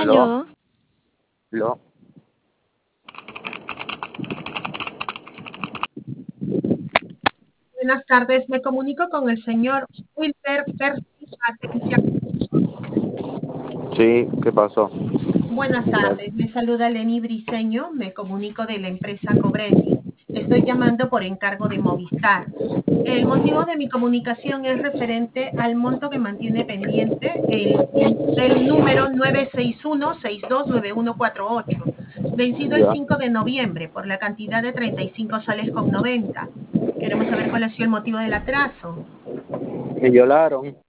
Aló, Aló, aló. Buenas tardes, me comunico con el señor Wilber Percy Atencia. Sí, ¿qué pasó? Buenas tardes, le saluda Leni Briceño, me comunico de la empresa Cobreni. Estoy llamando por encargo de Movistar. El motivo de mi comunicación es referente al monto que mantiene pendiente el número 961-629148, vencido el Ya. 5 de noviembre por la cantidad de 35 soles con 90. Queremos saber cuál ha sido el motivo del atraso. Me violaron.